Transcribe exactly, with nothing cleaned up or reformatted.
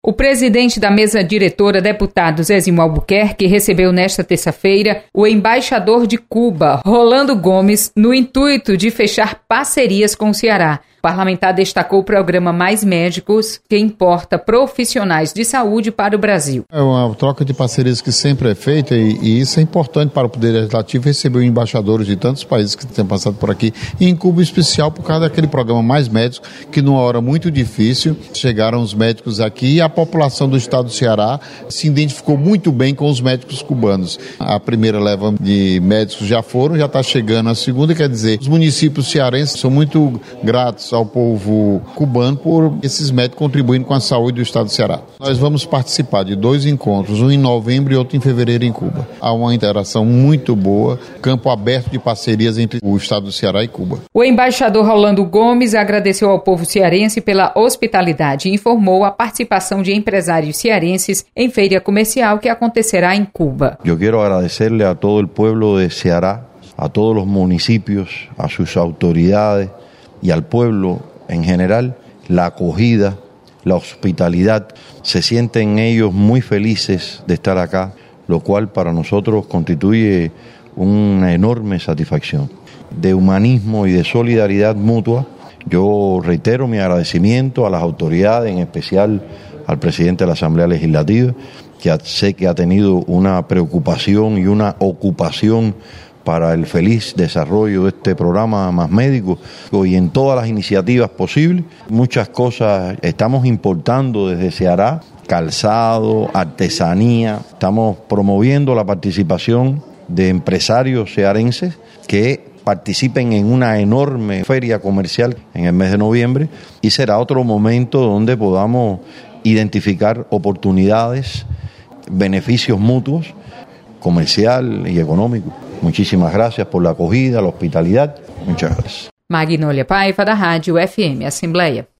O presidente da mesa diretora, deputado Zezimo Albuquerque, recebeu nesta terça-feira o embaixador de Cuba, Rolando Gomes, no intuito de fechar parcerias com o Ceará. O parlamentar destacou o programa Mais Médicos, que importa profissionais de saúde para o Brasil. É uma troca de parcerias que sempre é feita e, e isso é importante para o Poder Legislativo receber embaixadores de tantos países que têm passado por aqui, e em Cuba em especial por causa daquele programa Mais Médicos, que numa hora muito difícil chegaram os médicos aqui e a população do estado do Ceará se identificou muito bem com os médicos cubanos. A primeira leva de médicos já foram, já está chegando a segunda, quer dizer, os municípios cearenses são muito gratos ao povo cubano por esses médicos contribuindo com a saúde do estado do Ceará. Nós vamos participar de dois encontros, um em novembro e outro em fevereiro em Cuba. Há uma interação muito boa, campo aberto de parcerias entre o estado do Ceará e Cuba. O embaixador Rolando Gomes agradeceu ao povo cearense pela hospitalidade e informou a participação de empresários cearenses em feira comercial que acontecerá em Cuba. Eu quero agradecerle a todo o pueblo de Ceará, a todos os municipios, a suas autoridades y al pueblo en general, la acogida, la hospitalidad. Se sienten ellos muy felices de estar acá, lo cual para nosotros constituye una enorme satisfacción. De humanismo y de solidaridad mutua, yo reitero mi agradecimiento a las autoridades, en especial al presidente de la Asamblea Legislativa, que sé que ha tenido una preocupación y una ocupación para el feliz desarrollo de este programa Más Médicos y en todas las iniciativas posibles. Muchas cosas estamos importando desde Ceará, calzado, artesanía. Estamos promoviendo la participación de empresarios cearenses que participen en una enorme feria comercial en el mes de noviembre, y será otro momento donde podamos identificar oportunidades, beneficios mutuos, comercial y económico. Muchísimas gracias por la acogida, la hospitalidad. Muchas gracias. Magnólia Paiva, da Rádio F M Assembleia.